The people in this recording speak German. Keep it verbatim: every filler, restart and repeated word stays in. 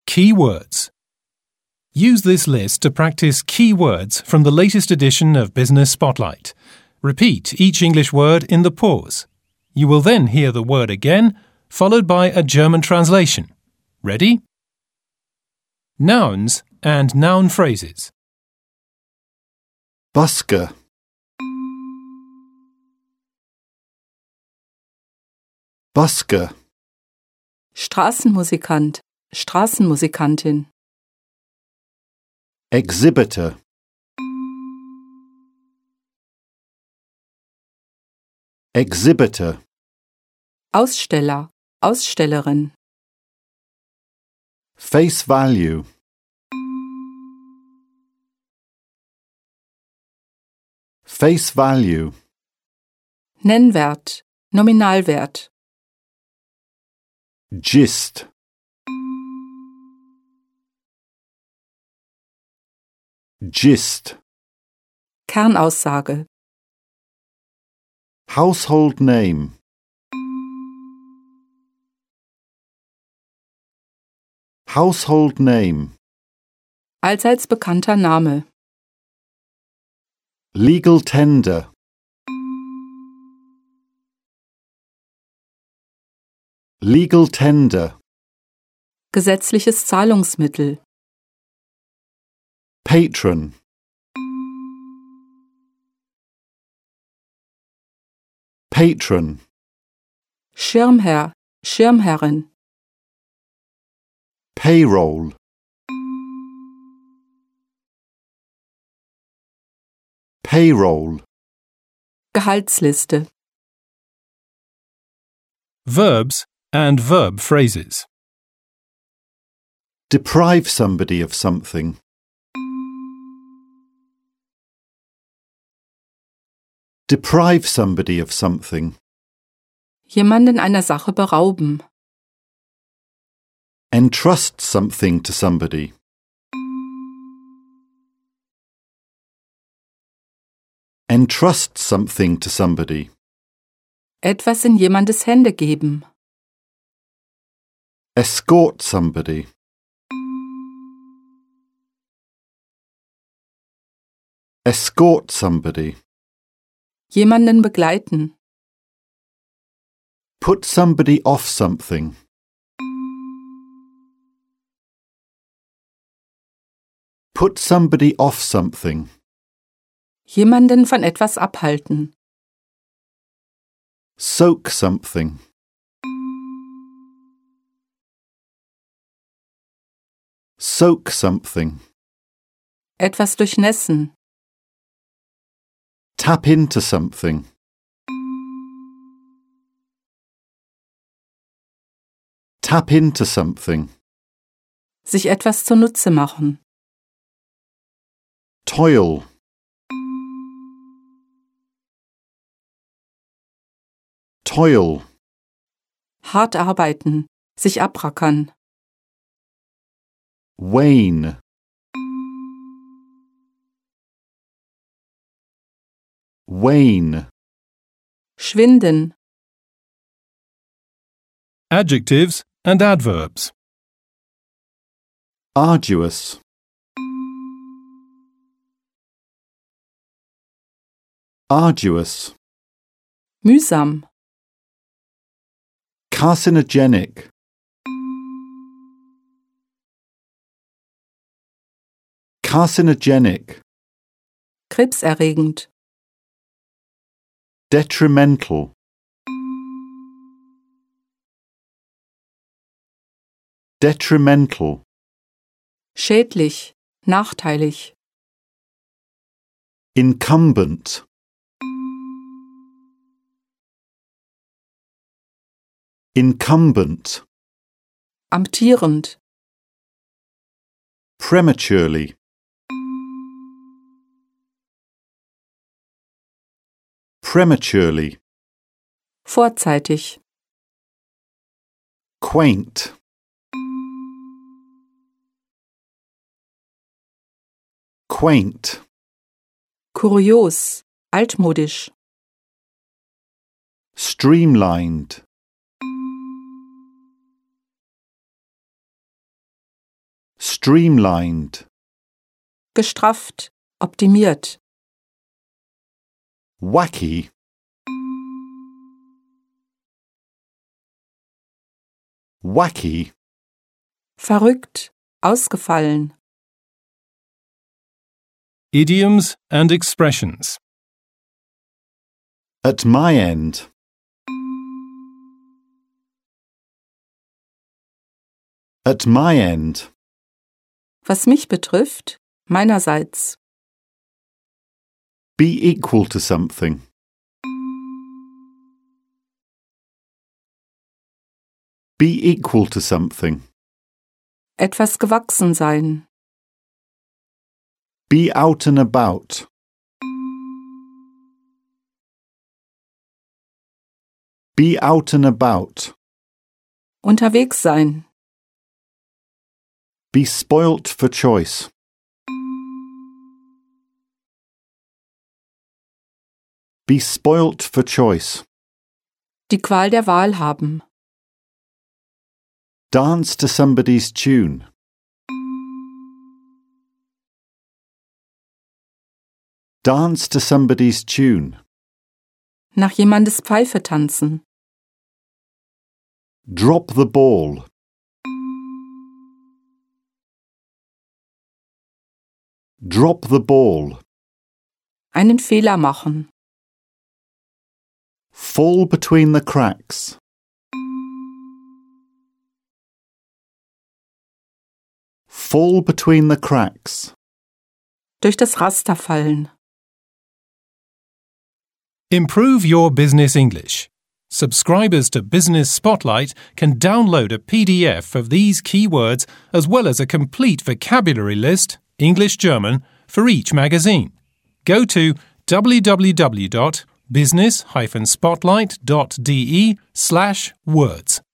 key words. Use this list to practice key words from the latest edition of Business Spotlight. Repeat each English word in the pause. You will then hear the word again, followed by a German translation. Ready? Nouns and noun phrases. Busker, Busker, Straßenmusikant, Straßenmusikantin. Exhibitor, Exhibitor, Aussteller, Ausstellerin. Face value, Face value, Nennwert, Nominalwert. Gist, Gist, Kernaussage. Household name, Household name, Allseits bekannter Name. legal tender, legal tender, Gesetzliches Zahlungsmittel. patron, patron, Schirmherr, Schirmherrin. payroll, payroll, Gehaltsliste. Verbs and verb phrases. deprive somebody of something, deprive somebody of something, Jemanden einer Sache berauben. entrust something to somebody, entrust something to somebody, Etwas in jemandes Hände geben. escort somebody, escort somebody, Jemanden begleiten. put somebody off something, put somebody off something, Jemanden von etwas abhalten. soak something, soak something, Etwas durchnässen. tap into something, tap into something, Sich etwas zunutze machen. toil, toil, Hart arbeiten. Sich abrackern. wane, wane, Schwinden. Adjectives and adverbs. arduous, arduous, Mühsam. carcinogenic, carcinogenic, Krebserregend. detrimental, detrimental, Schädlich. Nachteilig. incumbent, incumbent, Amtierend. prematurely, prematurely, Vorzeitig. quaint, quaint, Kurios. Altmodisch. streamlined, streamlined, gestrafft, optimiert, wacky, wacky, verrückt, ausgefallen, Idioms and expressions. at my end, at my end, was mich betrifft, meinerseits, be equal to something, be equal to something, etwas gewachsen sein, be out and about, be out and about, unterwegs sein, be spoilt for choice, be spoilt for choice, die Qual der Wahl haben, dance to somebody's tune, dance to somebody's tune, nach jemandes Pfeife tanzen, drop the ball, drop the ball, einen Fehler machen, fall between the cracks, fall between the cracks, durch das Raster fallen. Improve your business English. Subscribers to Business Spotlight can download a P D F of these key words as well as a complete vocabulary list, English-German, for each magazine. Go to w w w dot business dash spotlight dot d e slash words.